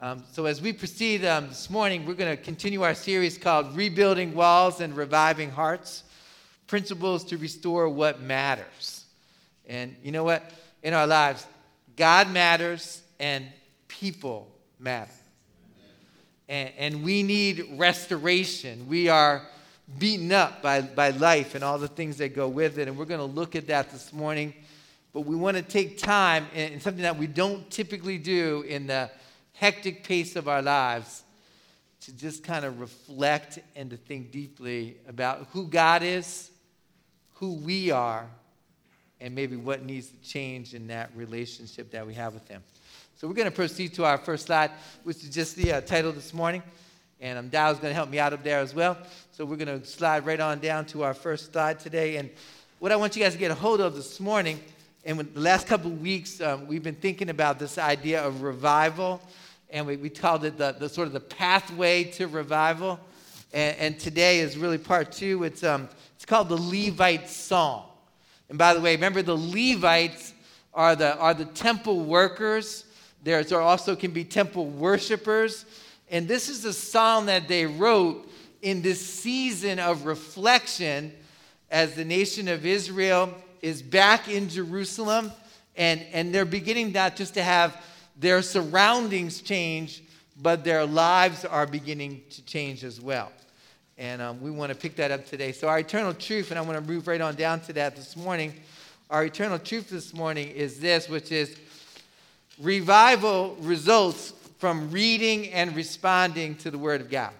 So as we proceed this morning, we're going to continue our series called Rebuilding Walls and Reviving Hearts, Principles to Restore What Matters. And you know what? In our lives, God matters and people matter. And we need restoration. We are beaten up by life and all the things that go with it. And we're going to look at that this morning. But we want to take time in something that we don't typically do in the hectic pace of our lives to just kind of reflect and to think deeply about who God is, who we are, and maybe what needs to change in that relationship that we have with Him. So we're going to proceed to our first slide, which is just the title this morning. And Dow's going to help me out up there as well. So we're going to slide right on down to our first slide today. And what I want you guys to get a hold of this morning, and the last couple of weeks, we've been thinking about this idea of revival. And we called it the sort of the pathway to revival. And today is really part two. It's called the Levite Song. And by the way, remember the Levites are the temple workers. There also can be temple worshipers. And this is a song that they wrote in this season of reflection as the nation of Israel is back in Jerusalem. And they're beginning not just to have their surroundings change, but their lives are beginning to change as well. And we want to pick that up today. So our eternal truth, and I want to move right on down to that this morning. Our eternal truth this morning is this, which is revival results from reading and responding to the Word of God.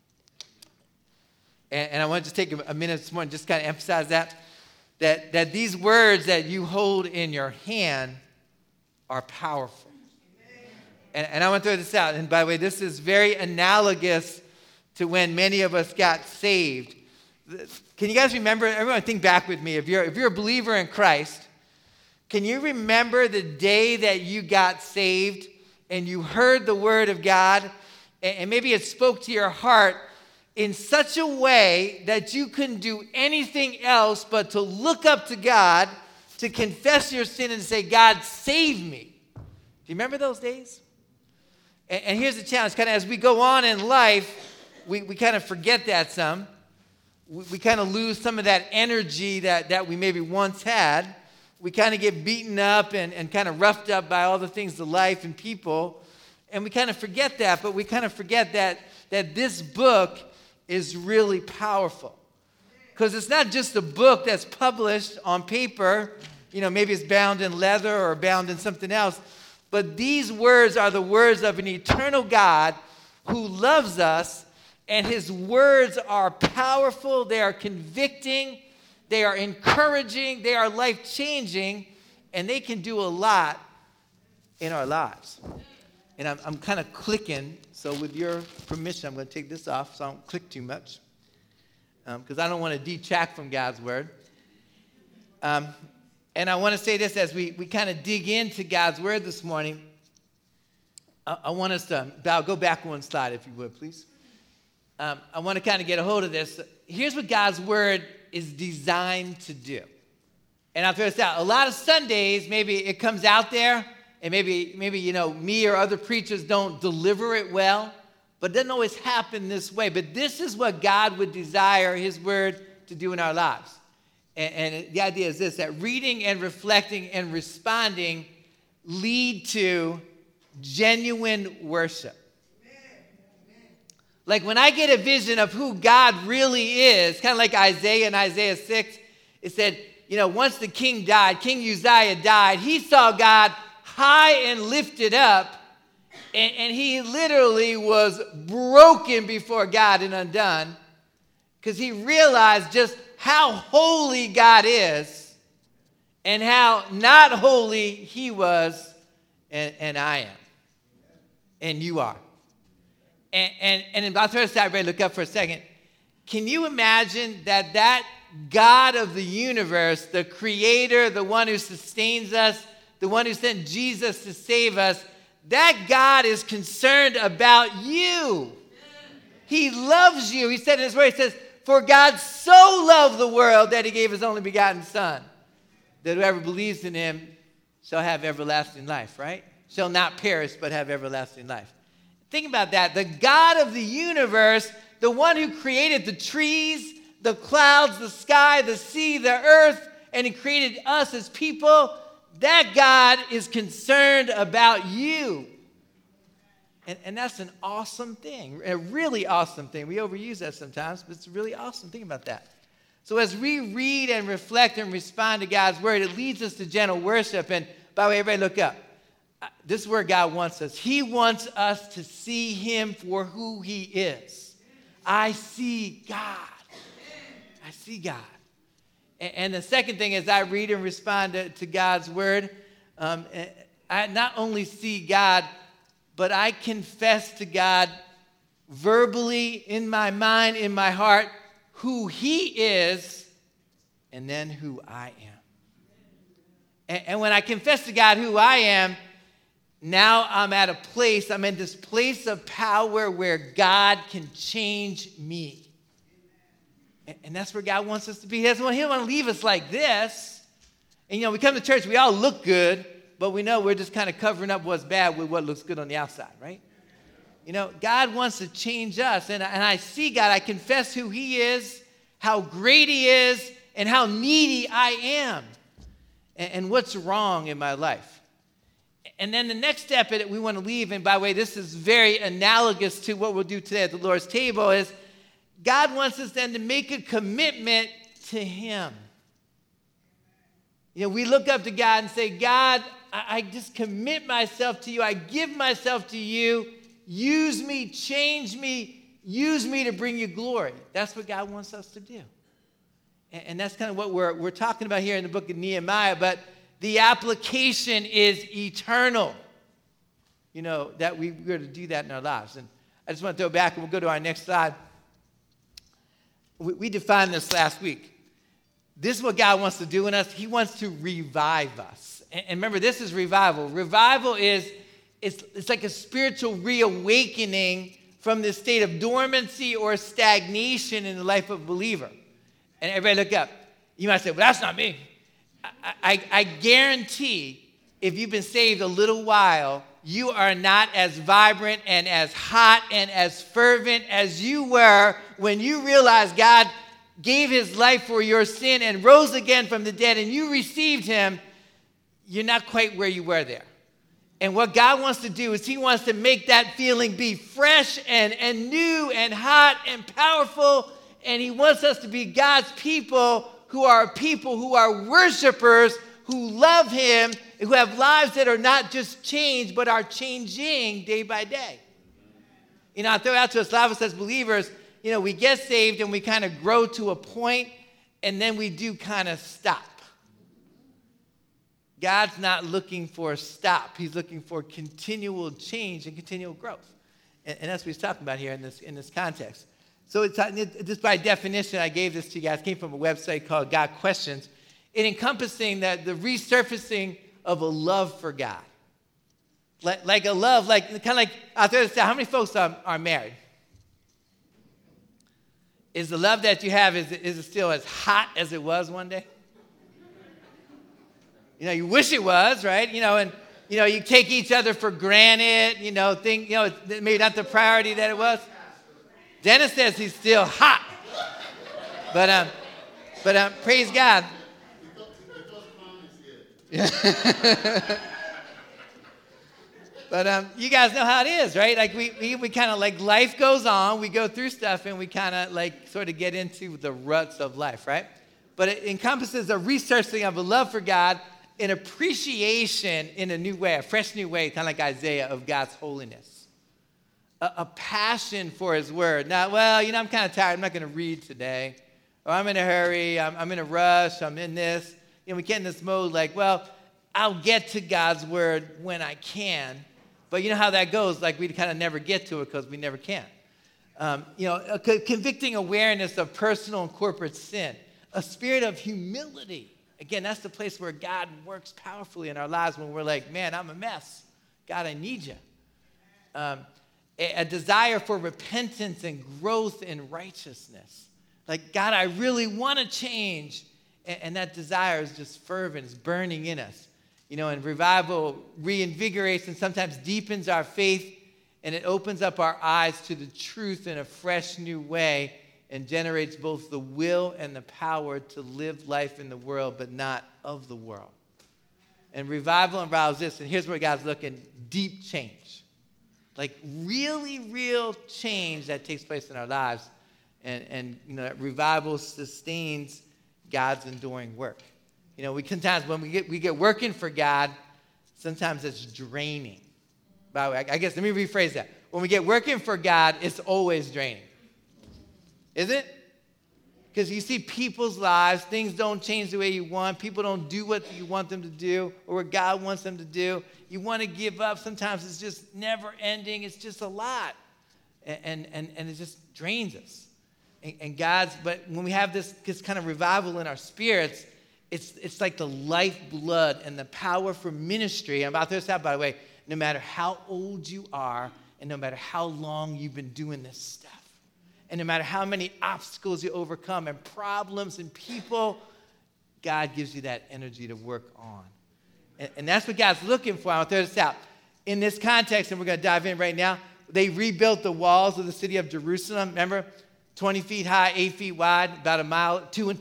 And I want to just take a minute this morning just kind of emphasize that these words that you hold in your hand are powerful. And I want to throw this out. And by the way, this is very analogous to when many of us got saved. Can you guys remember? Everyone think back with me. If you're a believer in Christ, can you remember the day that you got saved and you heard the Word of God and maybe it spoke to your heart in such a way that you couldn't do anything else but to look up to God, to confess your sin and say, God, save me. Do you remember those days? And here's the challenge. Kind of as we go on in life, we kind of forget that some. We kind of lose some of that energy that we maybe once had. We kind of get beaten up and kind of roughed up by all the things of life and people. And we kind of forget that, but we kind of forget that this book is really powerful. Because it's not just a book that's published on paper. You know, maybe it's bound in leather or bound in something else. But these words are the words of an eternal God who loves us, and His words are powerful, they are convicting, they are encouraging, they are life-changing, and they can do a lot in our lives. And I'm kind of clicking, so with your permission, I'm going to take this off so I don't click too much, because I don't want to detract from God's Word. And I want to say this as we kind of dig into God's Word this morning. I want us to go back one slide, if you would, please. I want to kind of get a hold of this. Here's what God's Word is designed to do. And I'll throw this out. A lot of Sundays, maybe it comes out there, and maybe me or other preachers don't deliver it well, but it doesn't always happen this way. But this is what God would desire His Word to do in our lives. And the idea is this, that reading and reflecting and responding lead to genuine worship. Like when I get a vision of who God really is, kind of like Isaiah in Isaiah 6, it said, once the king died, King Uzziah died, he saw God high and lifted up, and he literally was broken before God and undone because he realized just how holy God is and how not holy He was and I am and you are. And I'll throw this out, everybody look up for a second. Can you imagine that God of the universe, the creator, the one who sustains us, the one who sent Jesus to save us, that God is concerned about you. He loves you. He said in His Word, He says, for God so loved the world that He gave His only begotten Son, that whoever believes in Him shall have everlasting life, right? Shall not perish, but have everlasting life. Think about that. The God of the universe, the one who created the trees, the clouds, the sky, the sea, the earth, and he created us as people, that God is concerned about you. And that's an awesome thing, a really awesome thing. We overuse that sometimes, but it's a really awesome thing about that. So as we read and reflect and respond to God's word, it leads us to gentle worship. And by the way, everybody look up. This is where God wants us. He wants us to see him for who he is. I see God. I see God. And the second thing is I read and respond to God's word. I not only see God, but I confess to God verbally, in my mind, in my heart, who he is, and then who I am. And when I confess to God who I am, now I'm in this place of power where God can change me. And that's where God wants us to be. He doesn't want to leave us like this. And we come to church, we all look good, but we know we're just kind of covering up what's bad with what looks good on the outside, right? God wants to change us. And I see God, I confess who he is, how great he is, and how needy I am, and what's wrong in my life. And then the next step that we want to leave, and by the way, this is very analogous to what we'll do today at the Lord's table, is God wants us then to make a commitment to him. We look up to God and say, God, I just commit myself to you. I give myself to you. Use me, change me, use me to bring you glory. That's what God wants us to do. And that's kind of what we're talking about here in the book of Nehemiah, but the application is eternal. That we're to do that in our lives. And I just want to throw back, and we'll go to our next slide. We defined this last week. This is what God wants to do in us. He wants to revive us. And remember, this is revival. Revival is it's like a spiritual reawakening from this state of dormancy or stagnation in the life of a believer. And everybody look up. You might say, well, that's not me. I guarantee if you've been saved a little while, you are not as vibrant and as hot and as fervent as you were when you realized God gave his life for your sin and rose again from the dead and you received him. You're not quite where you were there. And what God wants to do is he wants to make that feeling be fresh and new and hot and powerful. And he wants us to be God's people who are worshipers, who love him, who have lives that are not just changed, but are changing day by day. I throw out to us, a lot of us as believers, we get saved and we kind of grow to a point, and then we do kind of stop. God's not looking for a stop. He's looking for continual change and continual growth. And that's what he's talking about here in this context. So it's just by definition, I gave this to you guys. It came from a website called God Questions. It encompassing the resurfacing of a love for God. Like a love, kind of like, out there, how many folks are married? Is the love that you have, is it still as hot as it was one day? You wish it was, right? And you take each other for granted, think, maybe not the priority that it was. Dennis says he's still hot. But praise God. But you guys know how it is, right? Like we kind of like life goes on, we go through stuff, and we kind of like sort of get into the ruts of life, right? But it encompasses a researching of a love for God, an appreciation in a new way, a fresh new way, kind of like Isaiah, of God's holiness. A passion for his word. Now, I'm kind of tired. I'm not going to read today. Or I'm in a hurry. I'm in a rush. I'm in this. We get in this mode like, I'll get to God's word when I can. But you know how that goes. Like we kind of never get to it because we never can. A convicting awareness of personal and corporate sin. A spirit of humility. Again, that's the place where God works powerfully in our lives when we're like, man, I'm a mess. God, I need you. A desire for repentance and growth in righteousness. Like, God, I really want to change. And that desire is just fervent. It's burning in us. And revival reinvigorates and sometimes deepens our faith and it opens up our eyes to the truth in a fresh new way and generates both the will and the power to live life in the world, but not of the world. And revival involves this, and here's where God's looking: deep change. Like really real change that takes place in our lives. And revival sustains God's enduring work. We sometimes, when we get working for God, sometimes it's draining. By the way, I guess let me rephrase that. When we get working for God, it's always draining. Isn't it? Because you see people's lives, things don't change the way you want. People don't do what you want them to do or what God wants them to do. You want to give up. Sometimes it's just never ending. It's just a lot. And it just drains us. But when we have this kind of revival in our spirits, it's like the lifeblood and the power for ministry. I'm about to say that, by the way, no matter how old you are and no matter how long you've been doing this stuff, and no matter how many obstacles you overcome and problems and people, God gives you that energy to work on. And that's what God's looking for. I'll throw this out. In this context, and we're going to dive in right now, they rebuilt the walls of the city of Jerusalem. Remember? 20 feet high, 8 feet wide, about a mile, 2 to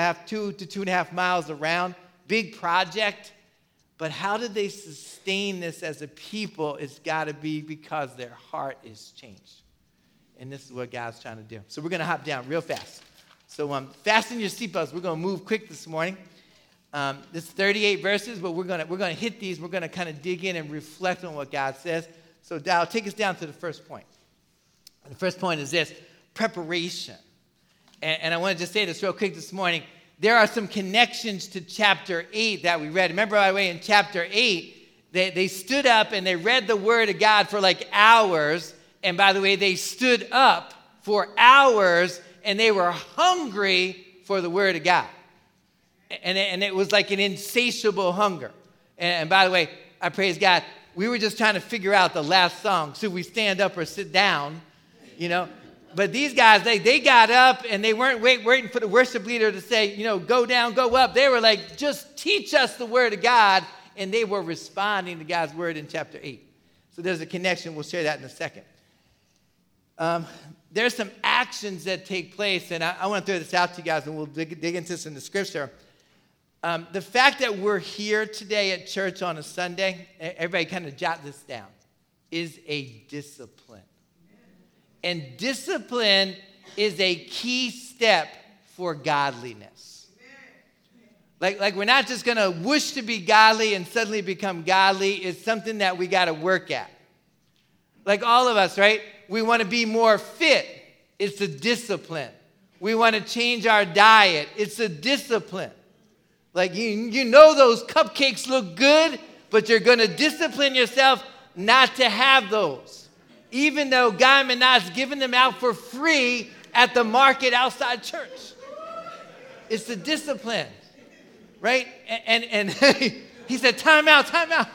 2.5 miles around. Big project. But how did they sustain this as a people? It's got to be because their heart is changed. And this is what God's trying to do. So we're going to hop down real fast. So fasten your seatbelts. We're going to move quick this morning. This is 38 verses, but we're going to hit these. We're going to kind of dig in and reflect on what God says. So Dow, take us down to the first point. And the first point is this: preparation. And I want to just say this real quick this morning. There are some connections to chapter 8 that we read. Remember, by the way, in chapter 8, they stood up and they read the word of God for like hours. And by the way, they stood up for hours and they were hungry for the word of God. And it was like an insatiable hunger. And by the way, I praise God, we were just trying to figure out the last song. Should we stand up or sit down? But these guys, they got up and they weren't waiting for the worship leader to say, go down, go up. They were like, just teach us the word of God. And they were responding to God's word in chapter 8. So there's a connection. We'll share that in a second. There's some actions that take place, and I want to throw this out to you guys, and we'll dig into this in the scripture. The fact that we're here today at church on a Sunday, everybody kind of jot this down, is a discipline. And discipline is a key step for godliness. Like we're not just going to wish to be godly and suddenly become godly. It's something that we got to work at. Like all of us, right? We want to be more fit. It's a discipline. We want to change our diet. It's a discipline. Like you know those cupcakes look good, but you're going to discipline yourself not to have those. Even though Guy Minaj's giving them out for free at the market outside church. It's the discipline, right? And he said, time out.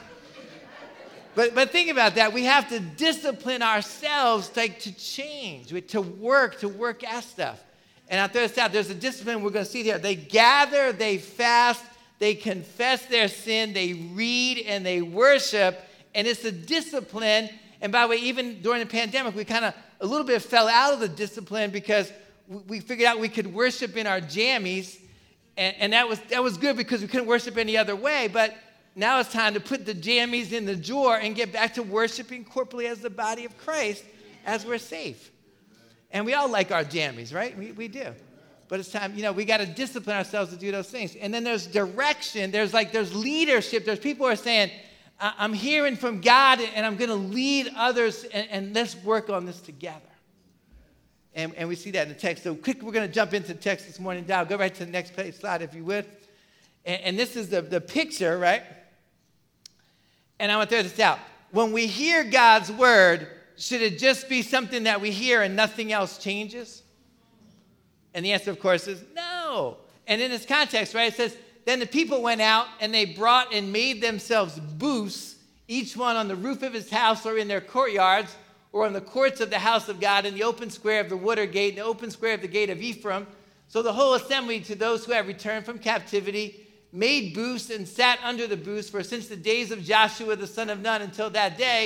But think about that. We have to discipline ourselves to change, to work at stuff. And I'll throw this out. There's a discipline we're going to see here. They gather, they fast, they confess their sin, they read, and they worship. And it's a discipline. And by the way, even during the pandemic, we kind of a little bit fell out of the discipline because we figured out we could worship in our jammies. And that was good because we couldn't worship any other way. But now it's time to put the jammies in the drawer and get back to worshiping corporately as the body of Christ as we're safe. And we all like our jammies, right? We do. But it's time, we got to discipline ourselves to do those things. And then there's direction. There's leadership. There's people who are saying, I'm hearing from God and I'm going to lead others and let's work on this together. And we see that in the text. So quick, we're going to jump into the text this morning. Dow, go right to the next slide if you would. And this is the picture, right? And I want to throw this out. When we hear God's word, should it just be something that we hear and nothing else changes? And the answer, of course, is no. And in this context, right, it says, then the people went out and they brought and made themselves booths, each one on the roof of his house or in their courtyards or on the courts of the house of God in the open square of the water gate, the open square of the gate of Ephraim. So the whole assembly, to those who have returned from captivity, made booths and sat under the booths, for since the days of Joshua the son of Nun until that day,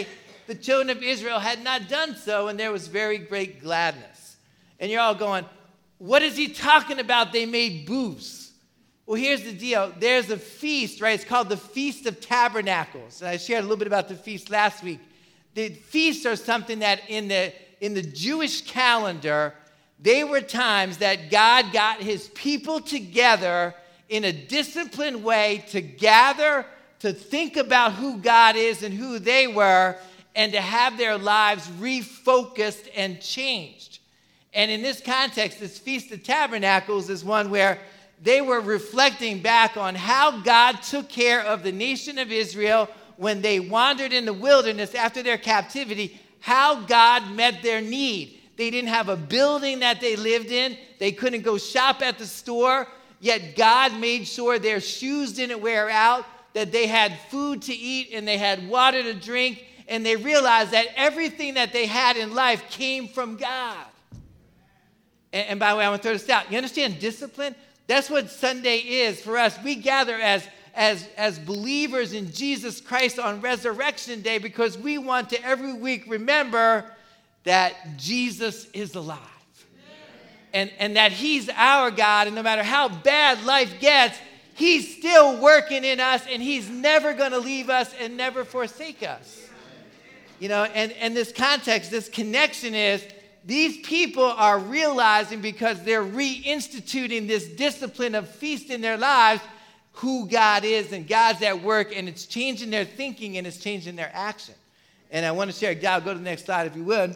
the children of Israel had not done so, and there was very great gladness. And you're all going, what is he talking about? They made booths. Well, here's the deal. There's a feast, right? It's called the Feast of Tabernacles. And I shared a little bit about the feast last week. The feasts are something that in the Jewish calendar, they were times that God got his people together in a disciplined way to gather, to think about who God is and who they were, and to have their lives refocused and changed. And in this context, this Feast of Tabernacles is one where they were reflecting back on how God took care of the nation of Israel when they wandered in the wilderness after their captivity, how God met their need. They didn't have a building that they lived in. They couldn't go shop at the store, yet God made sure their shoes didn't wear out, that they had food to eat and they had water to drink, and they realized that everything that they had in life came from God. And by the way, I want to throw this out. You understand discipline? That's what Sunday is for us. We gather as believers in Jesus Christ on Resurrection Day because we want to every week remember that Jesus is alive. And that he's our God, and no matter how bad life gets, he's still working in us, and he's never going to leave us and never forsake us. You know, and this context, this connection is these people are realizing because they're reinstituting this discipline of feast in their lives who God is, and God's at work, and it's changing their thinking and it's changing their action. And I want to share, I'll go to the next slide if you would.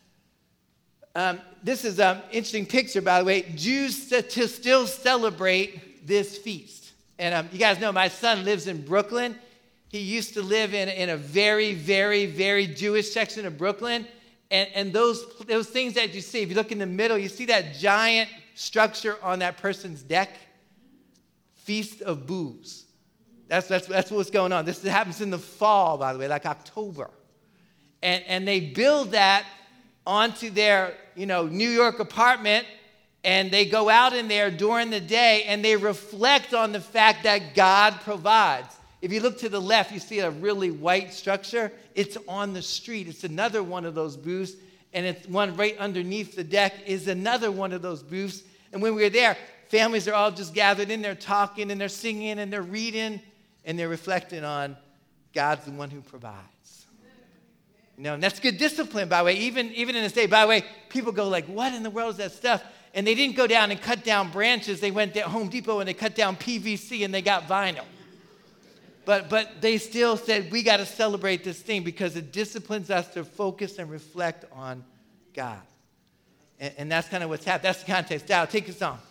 This is an interesting picture, by the way. Jews to still celebrate this feast. And you guys know my son lives in Brooklyn. He used to live in a very, very, very Jewish section of Brooklyn. And those things that you see, if you look in the middle, you see that giant structure on that person's deck? Feast of Booths. That's what's going on. This happens in the fall, by the way, like October. And they build that onto their, New York apartment, and they go out in there during the day, and they reflect on the fact that God provides. If you look to the left, you see a really white structure. It's on the street. It's another one of those booths, and it's one right underneath the deck is another one of those booths. And when we were there, families are all just gathered in there talking, and they're singing, and they're reading, and they're reflecting on God's the one who provides. And that's good discipline, by the way, even in this day. By the way, people go like, what in the world is that stuff? And they didn't go down and cut down branches. They went to Home Depot and they cut down PVC and they got vinyl. But they still said, we got to celebrate this thing because it disciplines us to focus and reflect on God. And that's kind of what's happening. That's the context. Now, take us on.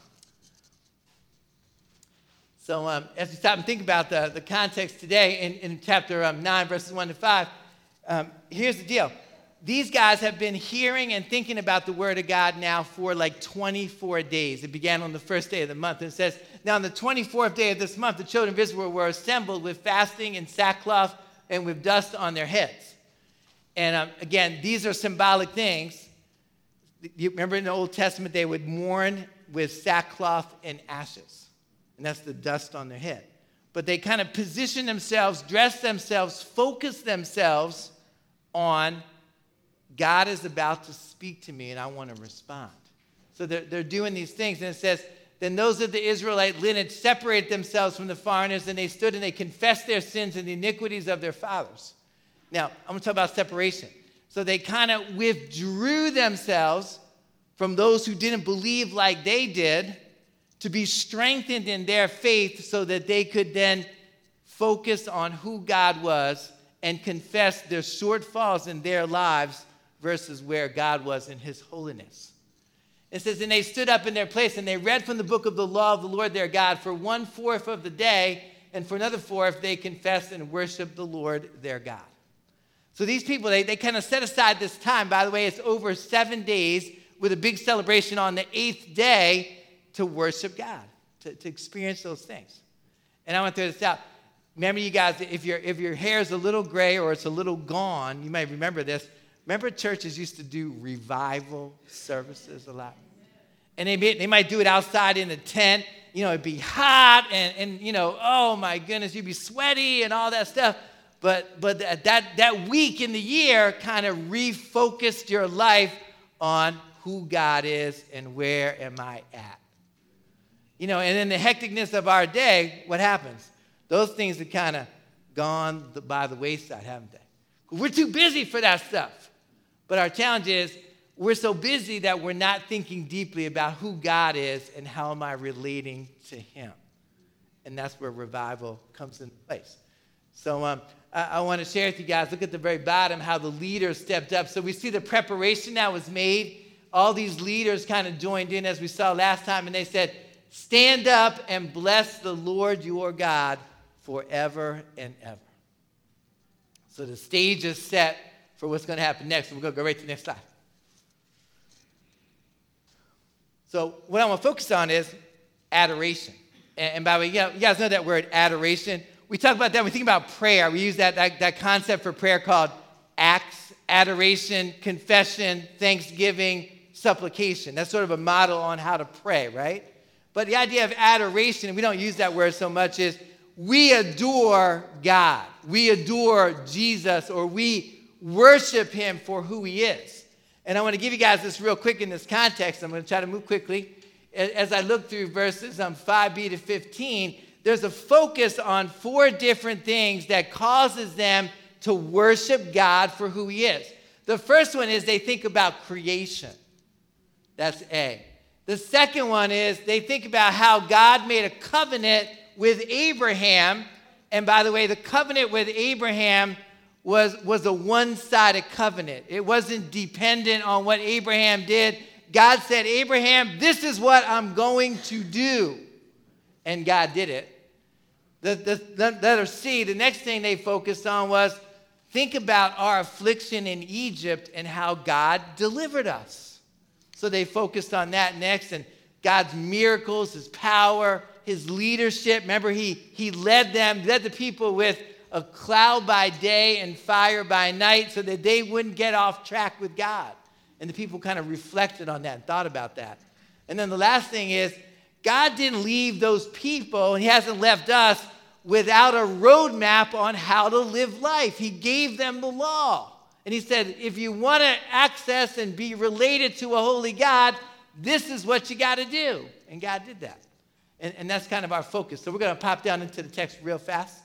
So as we stop and think about the context today in chapter 9, verses 1 to 5, here's the deal. These guys have been hearing and thinking about the Word of God now for like 24 days. It began on the first day of the month. And it says, now on the 24th day of this month, the children of Israel were assembled with fasting and sackcloth and with dust on their heads. And again, these are symbolic things. You remember in the Old Testament, they would mourn with sackcloth and ashes. And that's the dust on their head. But they kind of position themselves, dress themselves, focus themselves on God is about to speak to me and I want to respond. So they're doing these things. And it says, then those of the Israelite lineage separated themselves from the foreigners, and they stood and they confessed their sins and the iniquities of their fathers. Now, I'm going to talk about separation. So they kind of withdrew themselves from those who didn't believe like they did to be strengthened in their faith so that they could then focus on who God was and confess their shortfalls in their lives versus where God was in his holiness. It says, and they stood up in their place and they read from the book of the law of the Lord their God for 1/4 of the day, and for another 1/4 they confessed and worshiped the Lord their God. So these people, they kind of set aside this time. By the way, it's over 7 days with a big celebration on the 8th day to worship God, to experience those things. And I want to throw this out. Remember, you guys, if your hair is a little gray or it's a little gone, you might remember this. Remember churches used to do revival services a lot? And they might do it outside in a tent. It'd be hot and oh my goodness, you'd be sweaty and all that stuff. but that week in the year kind of refocused your life on who God is and where am I at. And in the hecticness of our day, what happens? Those things have kind of gone by the wayside, haven't they? We're too busy for that stuff. But our challenge is we're so busy that we're not thinking deeply about who God is and how am I relating to him. And that's where revival comes into place. So I want to share with you guys, look at the very bottom, how the leaders stepped up. So we see the preparation that was made. All these leaders kind of joined in as we saw last time, and they said, stand up and bless the Lord your God forever and ever. So the stage is set for what's going to happen next. We're going to go right to the next slide. So what I want to focus on is adoration. And by the way, you guys know that word adoration. We talk about that when we think about prayer. We use that concept for prayer called acts, adoration, confession, thanksgiving, supplication. That's sort of a model on how to pray, right? But the idea of adoration, and we don't use that word so much, is we adore God. We adore Jesus, or we worship him for who he is. And I want to give you guys this real quick in this context. I'm going to try to move quickly. As I look through verses 5b to 15, there's a focus on 4 different things that causes them to worship God for who he is. The first one is they think about creation. That's A. The second one is they think about how God made a covenant with Abraham. And by the way, the covenant with Abraham was a one-sided covenant. It wasn't dependent on what Abraham did. God said, Abraham, this is what I'm going to do. And God did it. The letter C, the next thing they focused on was, think about our affliction in Egypt and how God delivered us. So they focused on that next, and God's miracles, his power, his leadership. Remember, he led the people with a cloud by day and fire by night so that they wouldn't get off track with God. And the people kind of reflected on that and thought about that. And then the last thing is, God didn't leave those people, and he hasn't left us without a roadmap on how to live life. He gave them the law. And he said, if you want to access and be related to a holy God, this is what you got to do. And God did that. And that's kind of our focus. So we're going to pop down into the text real fast.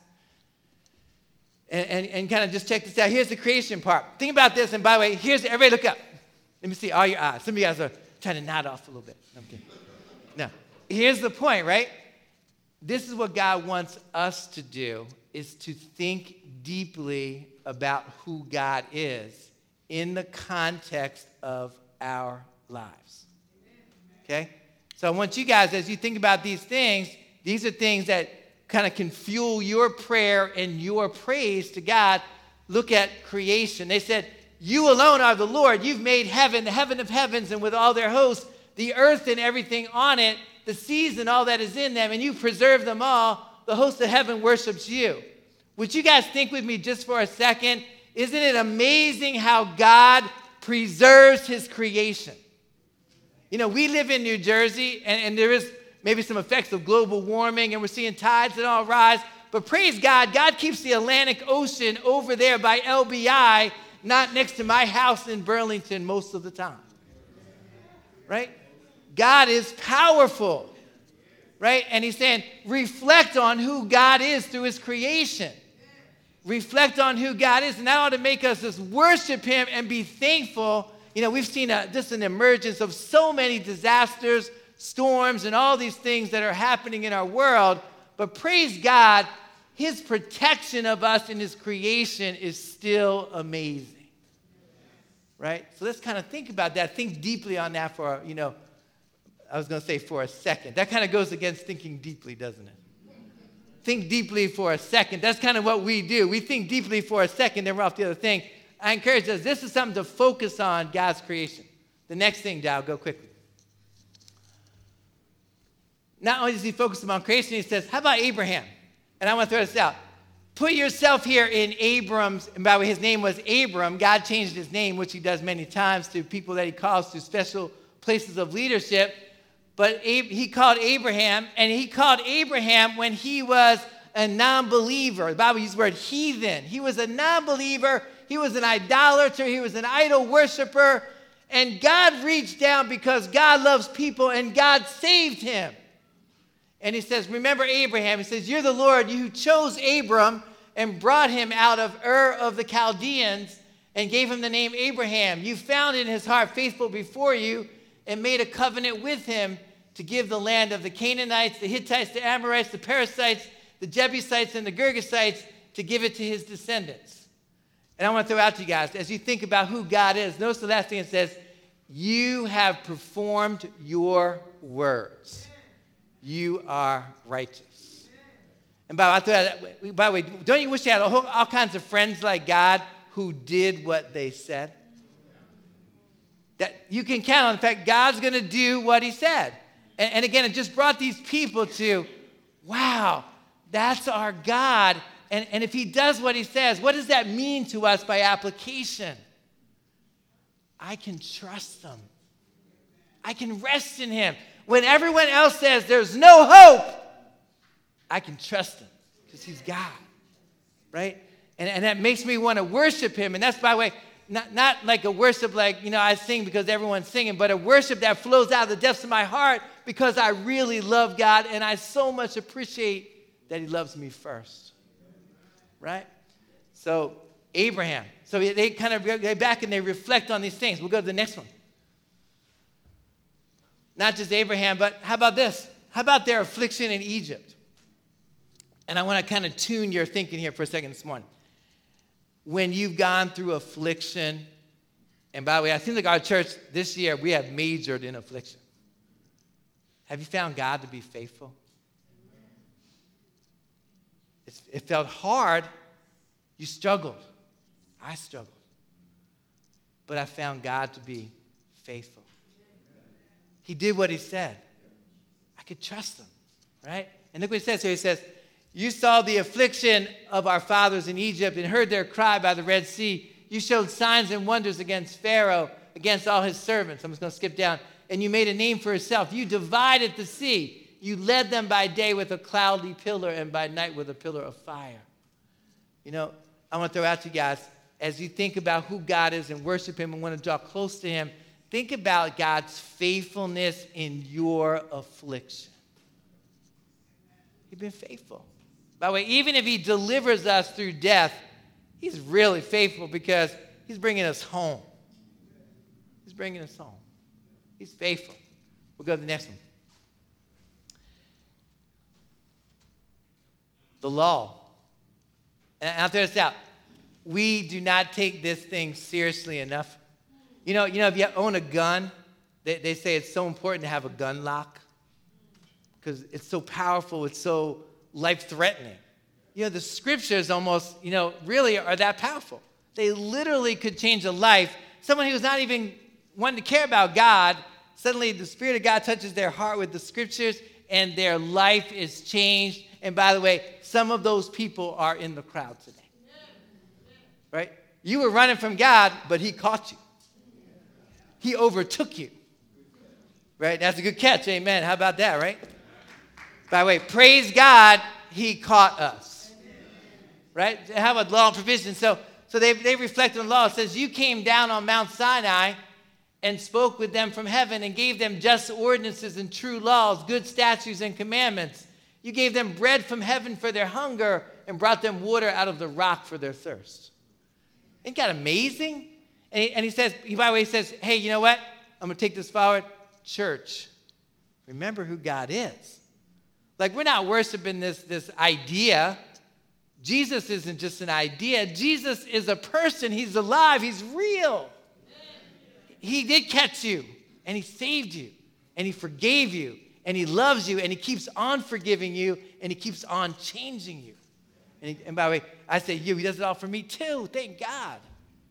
And kind of just check this out. Here's the creation part. Think about this. And by the way, everybody look up. Let me see all your eyes. Some of you guys are trying to nod off a little bit. No, I'm kidding. Now, here's the point, right? This is what God wants us to do, is to think deeply about who God is in the context of our lives. Okay? So I want you guys, as you think about these things, these are things that kind of can fuel your prayer and your praise to God. Look at creation. They said, you alone are the Lord. You've made heaven, the heaven of heavens, and with all their hosts, the earth and everything on it, the seas and all that is in them, and you preserve them all. The host of heaven worships you. Would you guys think with me just for a second? Isn't it amazing how God preserves his creation? We live in New Jersey, and there is maybe some effects of global warming, and we're seeing tides and all rise. But praise God, God keeps the Atlantic Ocean over there by LBI, not next to my house in Burlington most of the time. Right? God is powerful. Right? And he's saying, reflect on who God is through his creation. Reflect on who God is. And that ought to make us just worship him and be thankful. We've seen just an emergence of so many disasters, storms, and all these things that are happening in our world. But praise God, his protection of us in his creation is still amazing. Right? So let's kind of think about that. Think deeply on that for, I was going to say for a second. That kind of goes against thinking deeply, doesn't it? Think deeply for a second. That's kind of what we do. We think deeply for a second, then we're off the other thing. I encourage us, this is something to focus on, God's creation. The next thing, Dow, go quickly. Not only does he focus on creation, he says, how about Abraham? And I want to throw this out. Put yourself here in Abram's, and by the way, his name was Abram. God changed his name, which he does many times to people that he calls to special places of leadership. But he called Abraham, and he called Abraham when he was a non-believer. The Bible uses the word heathen. He was a non-believer. He was an idolater. He was an idol worshiper. And God reached down because God loves people, and God saved him. And he says, remember Abraham. He says, you're the Lord, you who chose Abram and brought him out of Ur of the Chaldeans and gave him the name Abraham. You found in his heart faithful before you and made a covenant with him to give the land of the Canaanites, the Hittites, the Amorites, the Perizzites, the Jebusites, and the Girgashites, to give it to his descendants. And I want to throw out to you guys, as you think about who God is, notice the last thing it says, you have performed your words. You are righteous. And by the way, don't you wish you had all kinds of friends like God who did what they said? That you can count on the fact God's going to do what he said. And again, it just brought these people to, wow, that's our God. And if he does what he says, what does that mean to us by application? I can trust him. I can rest in him. When everyone else says there's no hope, I can trust him because he's God, right? And that makes me want to worship him. And that's, by the way, not like a worship like, I sing because everyone's singing, but a worship that flows out of the depths of my heart because I really love God and I so much appreciate that he loves me first. Right? So Abraham. So they kind of go back and they reflect on these things. We'll go to the next one. Not just Abraham, but how about this? How about their affliction in Egypt? And I want to kind of tune your thinking here for a second this morning. When you've gone through affliction, and by the way, I think like our church this year, we have majored in affliction. Have you found God to be faithful? It felt hard. You struggled. I struggled. But I found God to be faithful. He did what he said. I could trust him, right? And look what he says here. He says, you saw the affliction of our fathers in Egypt and heard their cry by the Red Sea. You showed signs and wonders against Pharaoh, against all his servants. I'm just going to skip down. And you made a name for yourself. You divided the sea. You led them by day with a cloudy pillar and by night with a pillar of fire. I want to throw out to you guys, as you think about who God is and worship him and want to draw close to him, think about God's faithfulness in your affliction. He's been faithful. By the way, even if he delivers us through death, he's really faithful because he's bringing us home. He's bringing us home. He's faithful. We'll go to the next one. The law. And I'll throw this out. We do not take this thing seriously enough. If you own a gun, they say it's so important to have a gun lock because it's so powerful, it's so life-threatening. The scriptures almost, really are that powerful. They literally could change a life. Someone who's not even wanting to care about God, suddenly the Spirit of God touches their heart with the scriptures and their life is changed. And by the way, some of those people are in the crowd today. Right? You were running from God, but he caught you. He overtook you. Right? That's a good catch. Amen. How about that, right? By the way, praise God, he caught us. Right? How about law and provision? So they reflect on the law. It says, you came down on Mount Sinai and spoke with them from heaven and gave them just ordinances and true laws, good statutes and commandments. You gave them bread from heaven for their hunger and brought them water out of the rock for their thirst. Isn't that amazing? And he says, by the way, he says, hey, you know what? I'm going to take this forward. Church, remember who God is. Like, we're not worshiping this idea. Jesus isn't just an idea. Jesus is a person. He's alive. He's real. He did catch you, and he saved you, and he forgave you, and he loves you, and he keeps on forgiving you, and he keeps on changing you. And by the way, I say you. He does it all for me too. Thank God.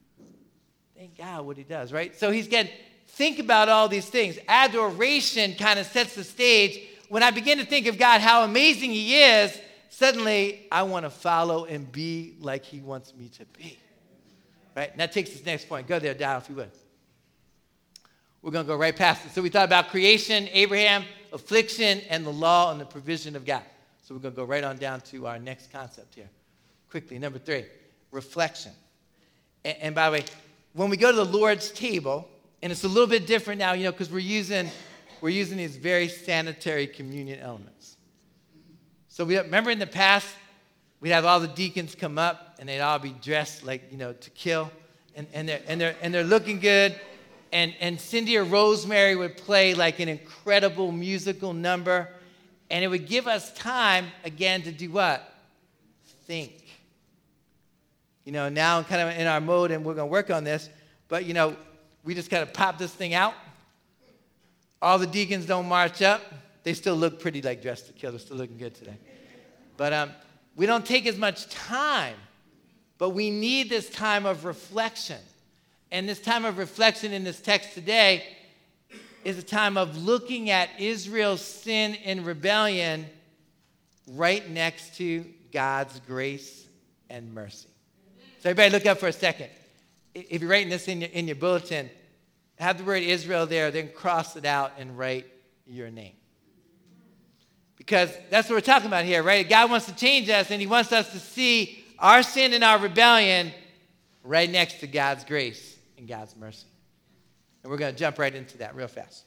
Thank God what he does, right? So he's getting, think about all these things. Adoration kind of sets the stage. When I begin to think of God, how amazing he is, suddenly I want to follow and be like he wants me to be. Right? And that takes us to the next point. Go there, Dial, if you would. We're going to go right past it. So we thought about creation, Abraham, affliction, and the law and the provision of God. So we're going to go right on down to our next concept here. Quickly, number 3, reflection. And by the way, when we go to the Lord's table, and it's a little bit different now, because we're using these very sanitary communion elements. So remember in the past, we'd have all the deacons come up, and they'd all be dressed like, to kill, and they're looking good. And Cindy or Rosemary would play like an incredible musical number, and it would give us time again to do what? Think. Now I'm kind of in our mode, and we're going to work on this, but we just kind of pop this thing out. All the deacons don't march up. They still look pretty like dressed to kill. They're still looking good today. But we don't take as much time, but we need this time of reflection. And this time of reflection in this text today is a time of looking at Israel's sin and rebellion right next to God's grace and mercy. So everybody look up for a second. If you're writing this in your bulletin, have the word Israel there, then cross it out and write your name. Because that's what we're talking about here, right? God wants to change us, and he wants us to see our sin and our rebellion right next to God's grace and God's mercy. And we're going to jump right into that real fast.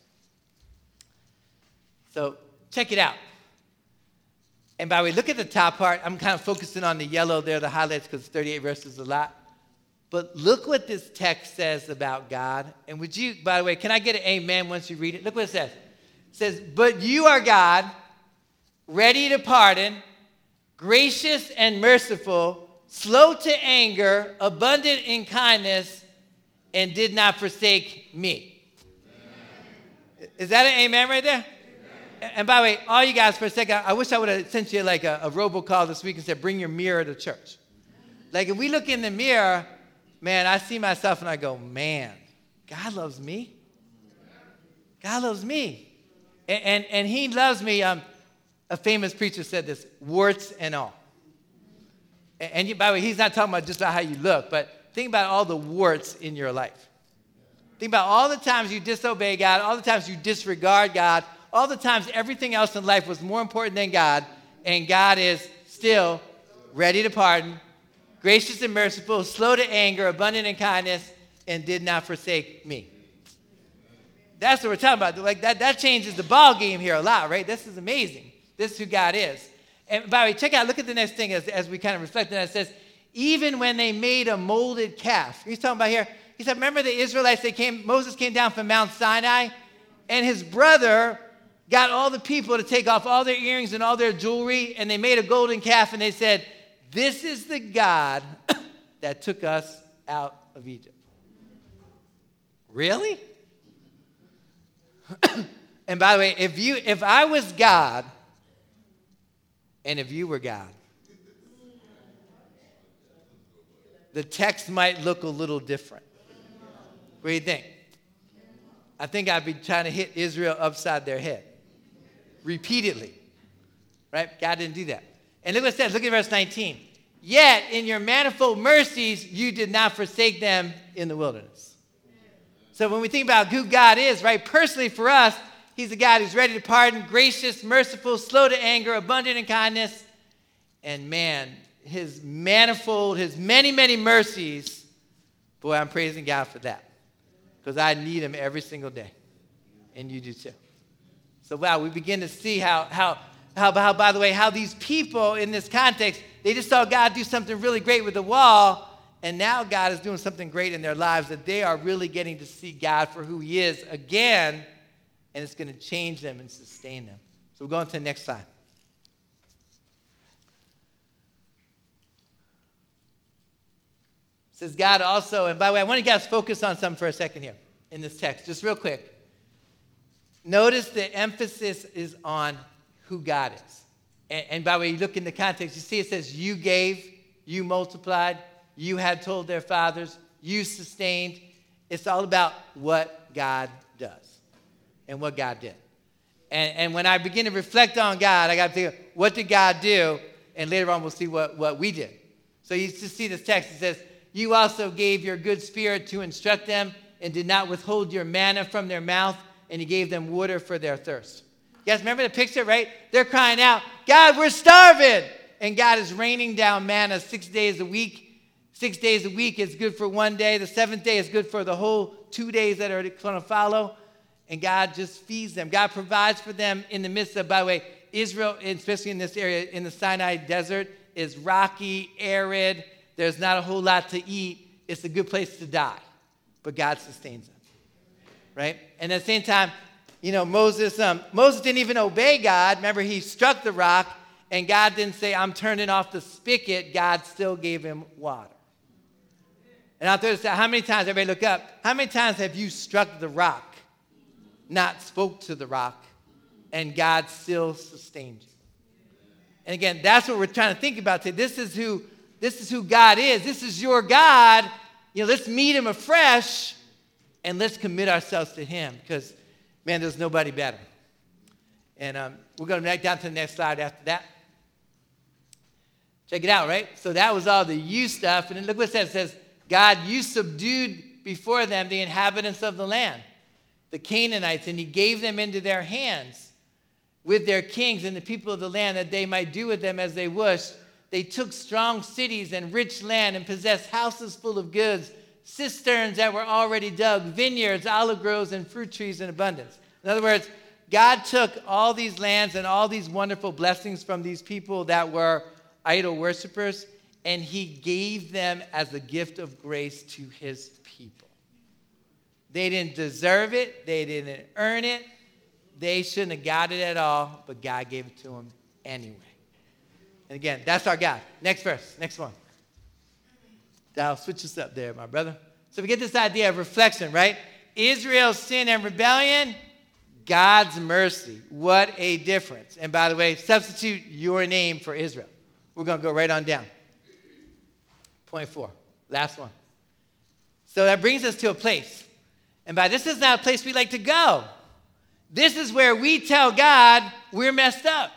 So check it out. And by the way, look at the top part. I'm kind of focusing on the yellow there, the highlights, because 38 verses is a lot. But look what this text says about God. And would you, by the way, can I get an amen once you read it? Look what it says. It says, but you are God, ready to pardon, gracious and merciful, slow to anger, abundant in kindness, and did not forsake me. Amen. Is that an amen right there? Amen. And by the way, all you guys, for a second, I wish I would have sent you like a robocall this week and said, bring your mirror to church. Like if we look in the mirror, man, I see myself and I go, man, God loves me. God loves me. And he loves me. A famous preacher said this, warts and all. And by the way, he's not talking about just about how you look, but think about all the warts in your life. Think about all the times you disobey God, all the times you disregard God, all the times everything else in life was more important than God, and God is still ready to pardon, gracious and merciful, slow to anger, abundant in kindness, and did not forsake me. That's what we're talking about. Like that changes the ball game here a lot, right? This is amazing. This is who God is. And by the way, check out, look at the next thing as we kind of reflect on that. It says, even when they made a molded calf. He's talking about here. He said, remember the Israelites, Moses came down from Mount Sinai, and his brother got all the people to take off all their earrings and all their jewelry, and they made a golden calf, and they said, this is the God that took us out of Egypt. Really? And by the way, if I was God, and if you were God, the text might look a little different. What do you think? I think I'd be trying to hit Israel upside their head repeatedly. Right? God didn't do that. And look what it says. Look at verse 19. Yet in your manifold mercies, you did not forsake them in the wilderness. So when we think about who God is, right, personally for us, he's a God who's ready to pardon, gracious, merciful, slow to anger, abundant in kindness. And man, his manifold, his many, many mercies, boy, I'm praising God for that. Because I need him every single day. And you do too. So wow, we begin to see how by the way, how these people in this context, they just saw God do something really great with the wall, and now God is doing something great in their lives that they are really getting to see God for who he is again, and it's going to change them and sustain them. So we're going to the next slide. It says God also, and by the way, I want you guys to focus on something for a second here in this text, just real quick. Notice the emphasis is on who God is. And by the way, you look in the context, you see it says, you gave, you multiplied, you had told their fathers, you sustained. It's all about what God does and what God did. And when I begin to reflect on God, I got to think, what did God do? And later on, we'll see what we did. So you just see this text. It says, you also gave your good spirit to instruct them and did not withhold your manna from their mouth, and you gave them water for their thirst. You guys remember the picture, right? They're crying out, God, we're starving. And God is raining down manna 6 days a week. 6 days a week is good for one day. The seventh day is good for the whole 2 days that are going to follow. And God just feeds them. God provides for them in the midst of, by the way, Israel, especially in this area, in the Sinai desert, is rocky, arid. There's not a whole lot to eat. It's a good place to die. But God sustains them, right? And at the same time, Moses didn't even obey God. Remember, he struck the rock, and God didn't say, I'm turning off the spigot. God still gave him water. And I'll throw this out. How many times, everybody look up, how many times have you struck the rock, not spoke to the rock, and God still sustained you? And again, that's what we're trying to think about today. This is who God is. This is your God. Let's meet him afresh, and let's commit ourselves to him, because, man, there's nobody better. And we're going to back down to the next slide after that. Check it out, right? So that was all the you stuff. And then look what it says. It says, God, you subdued before them the inhabitants of the land, the Canaanites, and he gave them into their hands with their kings and the people of the land, that they might do with them as they wished. They took strong cities and rich land and possessed houses full of goods, cisterns that were already dug, vineyards, olive groves, and fruit trees in abundance. In other words, God took all these lands and all these wonderful blessings from these people that were idol worshipers, and he gave them as a gift of grace to his people. They didn't deserve it. They didn't earn it. They shouldn't have got it at all, but God gave it to them anyway. And again, that's our God. Next verse, next one. I'll switch this up there, my brother. So we get this idea of reflection, right? Israel's sin and rebellion, God's mercy. What a difference. And by the way, substitute your name for Israel. We're going to go right on down. Point 4, last one. So that brings us to a place. And by this is not a place we like to go. This is where we tell God we're messed up.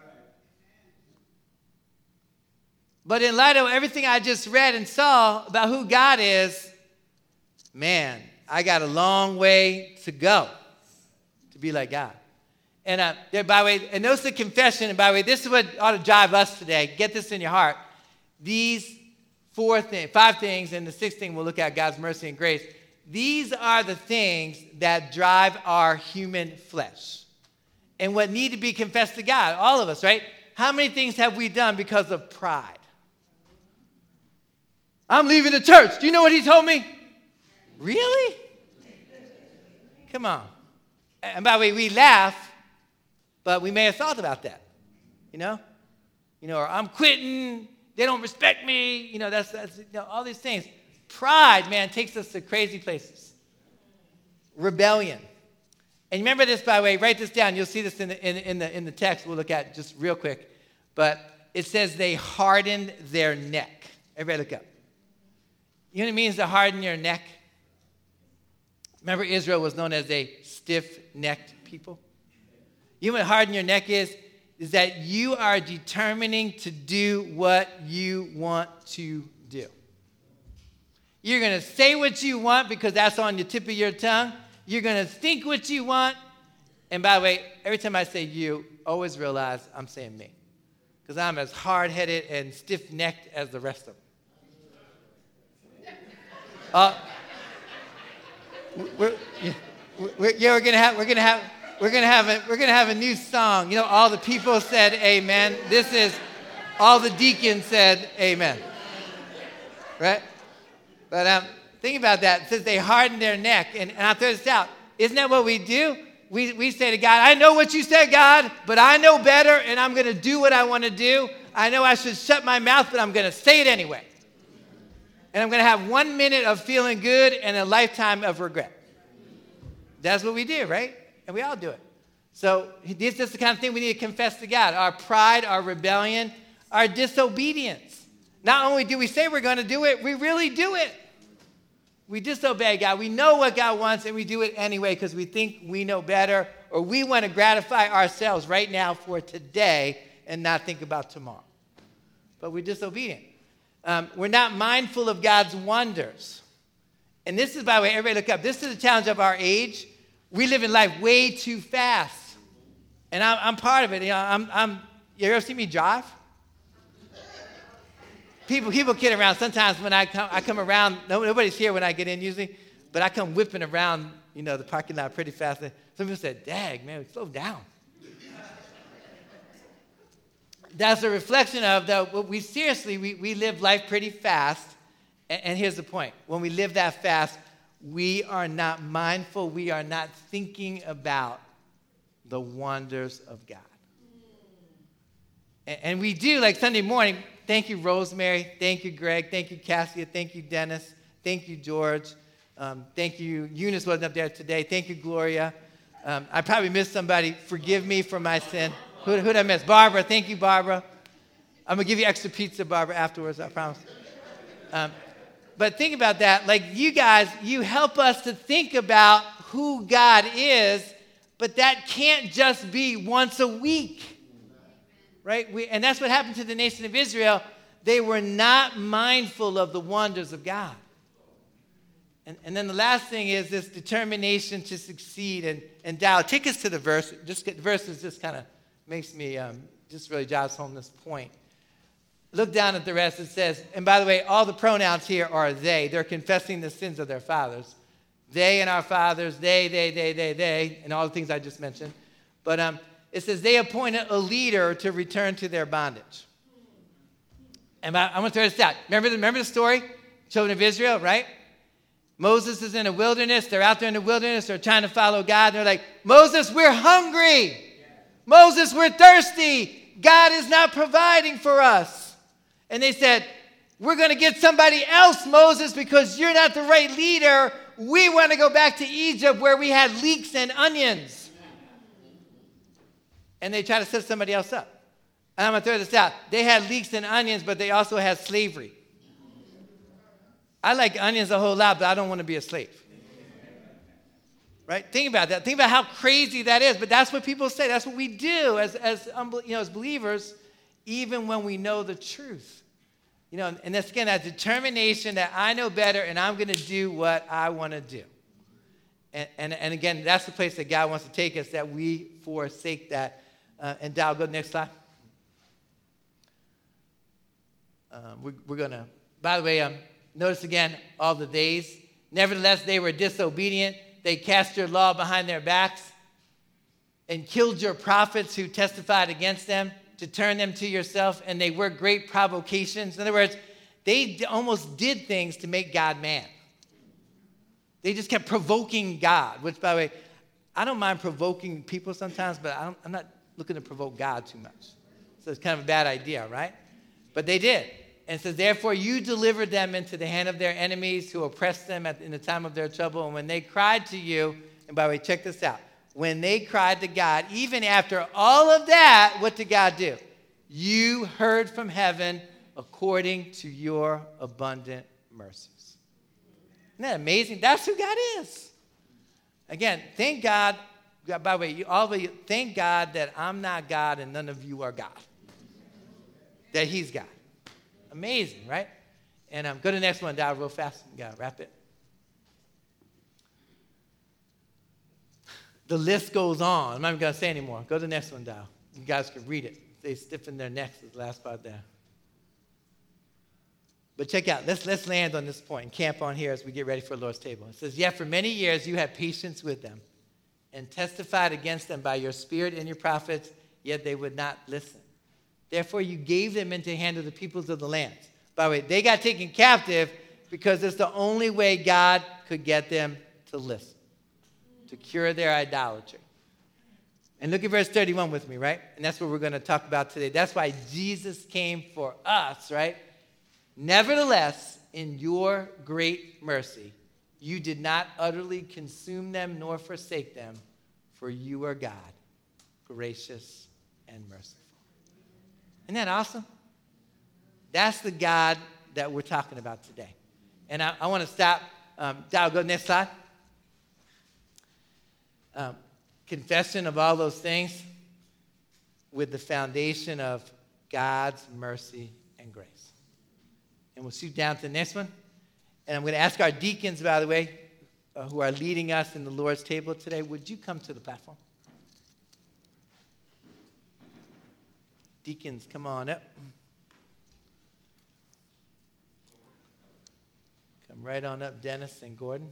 But in light of everything I just read and saw about who God is, man, I got a long way to go to be like God. And by the way, and notice the confession, and by the way, this is what ought to drive us today. Get this in your heart. These 5 things, and the 6th thing we'll look at, God's mercy and grace. These are the things that drive our human flesh and what need to be confessed to God, all of us, right? How many things have we done because of pride? I'm leaving the church. Do you know what he told me? Really? Come on. And by the way, we laugh, but we may have thought about that, or I'm quitting. They don't respect me. That's all these things. Pride, man, takes us to crazy places. Rebellion. And remember this, by the way, write this down. You'll see this in the text we'll look at just real quick. But it says they hardened their neck. Everybody look up. You know what it means to harden your neck? Remember, Israel was known as a stiff-necked people. You know what harden your neck is? Is that you are determining to do what you want to do. You're going to say what you want because that's on the tip of your tongue. You're going to think what you want. And by the way, every time I say you, always realize I'm saying me. Because I'm as hard-headed and stiff-necked as the rest of them. We're gonna have a new song. All the people said amen. This is all the deacons said amen. Right? But think about that. It says they hardened their neck. And I'll throw this out. Isn't that what we do? We say to God, I know what you said, God, but I know better, and I'm going to do what I want to do. I know I should shut my mouth, but I'm going to say it anyway. And I'm going to have 1 minute of feeling good and a lifetime of regret. That's what we do, right? And we all do it. So this is the kind of thing we need to confess to God. Our pride, our rebellion, our disobedience. Not only do we say we're going to do it, we really do it. We disobey God. We know what God wants, and we do it anyway because we think we know better, or we want to gratify ourselves right now for today and not think about tomorrow. But we're disobedient. We're not mindful of God's wonders. And this is, by the way, everybody look up. This is the challenge of our age. We live in life way too fast. And I'm part of it. You know, you ever see me drive? People kid around. Sometimes when I come around, nobody's here when I get in usually, but I come whipping around, you know, the parking lot pretty fast. Some people said, "Dag, man, slow down." That's a reflection of we live life pretty fast. And here's the point. When we live that fast, we are not mindful. We are not thinking about the wonders of God. And we do, like Sunday morning. Thank you, Rosemary. Thank you, Greg. Thank you, Cassia. Thank you, Dennis. Thank you, George. Thank you. Eunice wasn't up there today. Thank you, Gloria. I probably missed somebody. Forgive me for my sin. Who did I miss? Barbara. Thank you, Barbara. I'm going to give you extra pizza, Barbara, afterwards, I promise. But think about that. Like you guys, you help us to think about who God is, but that can't just be once a week. Right? And that's what happened to the nation of Israel. They were not mindful of the wonders of God. And then the last thing is this determination to succeed. And Dow, take us to the verse. The verse just kind of makes me, just really drives home this point. Look down at the rest. It says, and by the way, all the pronouns here are they. They're confessing the sins of their fathers. They and our fathers, they, and all the things I just mentioned. But it says they appointed a leader to return to their bondage. And I'm going to throw this out. Remember the story? Children of Israel, right? Moses is in the wilderness. They're out there in the wilderness. They're trying to follow God. They're like, Moses, we're hungry. Moses, we're thirsty. God is not providing for us. And they said, we're going to get somebody else, Moses, because you're not the right leader. We want to go back to Egypt where we had leeks and onions. And they try to set somebody else up. And I'm going to throw this out. They had leeks and onions, but they also had slavery. I like onions a whole lot, but I don't want to be a slave. Right? Think about that. Think about how crazy that is. But that's what people say. That's what we do as believers, even when we know the truth. You know, and that's, again, that determination that I know better and I'm going to do what I want to do. And again, that's the place that God wants to take us, that we forsake that. And Dow, go to the next slide. We're going to, by the way, notice again all the days. Nevertheless, they were disobedient. They cast your law behind their backs and killed your prophets who testified against them to turn them to yourself. And they were great provocations. In other words, they almost did things to make God mad. They just kept provoking God, which, by the way, I don't mind provoking people sometimes, but I'm not looking to provoke God too much. So it's kind of a bad idea, right? But they did. And it says, therefore, you delivered them into the hand of their enemies who oppressed them in the time of their trouble. And when they cried to you, and by the way, check this out. When they cried to God, even after all of that, what did God do? You heard from heaven according to your abundant mercies. Isn't that amazing? That's who God is. Again, thank God. By the way, all of you, thank God that I'm not God and none of you are God. That He's God. Amazing, right? And go to the next one, Dow, real fast. We got to wrap it. The list goes on. I'm not even going to say anymore. Go to the next one, Dow. You guys can read it. They stiffen their necks is the last part there. But check out, let's land on this point and camp on here as we get ready for the Lord's table. It says, yet for many years you had patience with them and testified against them by your spirit and your prophets, yet they would not listen. Therefore you gave them into the hand of the peoples of the lands. By the way, they got taken captive because it's the only way God could get them to listen, to cure their idolatry. And look at verse 31 with me, right? And that's what we're going to talk about today. That's why Jesus came for us, right? Nevertheless, in your great mercy, you did not utterly consume them nor forsake them, for you are God, gracious and merciful. Isn't that awesome? That's the God that we're talking about today. And I want to stop. Dow, go next slide. Confession of all those things with the foundation of God's mercy and grace. And we'll shoot down to the next one. And I'm going to ask our deacons, by the way, who are leading us in the Lord's table today, would you come to the platform? Deacons, come on up. Come right on up, Dennis and Gordon.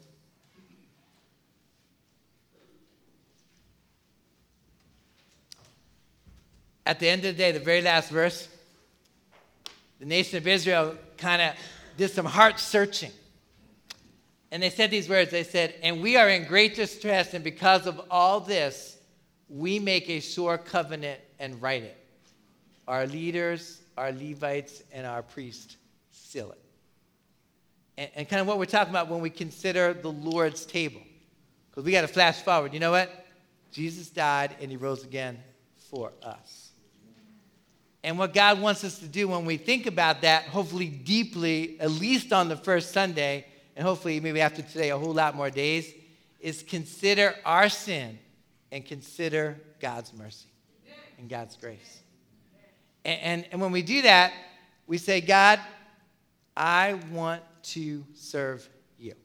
At the end of the day, the very last verse, the nation of Israel kind of did some heart searching. And they said these words. They said, and we are in great distress, and because of all this, we make a sure covenant and write it. Our leaders, our Levites, and our priests seal it. And kind of what we're talking about when we consider the Lord's table. Because we got to flash forward. You know what? Jesus died and he rose again for us. And what God wants us to do when we think about that, hopefully deeply, at least on the first Sunday, and hopefully maybe after today a whole lot more days, is consider our sin and consider God's mercy and God's grace. And when we do that, we say, God, I want to serve you.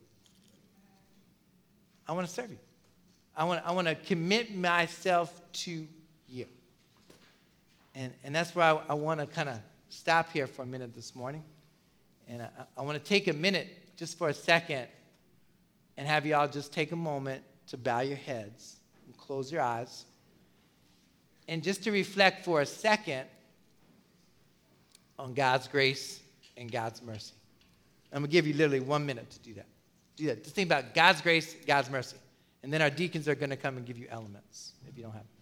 I want to serve you. I want to commit myself to you. And that's where I want to kind of stop here for a minute this morning. And I want to take a minute just for a second and have you all just take a moment to bow your heads and close your eyes. And just to reflect for a second on God's grace and God's mercy. I'm going to give you literally 1 minute to do that. Do that. Just think about God's grace, God's mercy. And then our deacons are going to come and give you elements if you don't have them.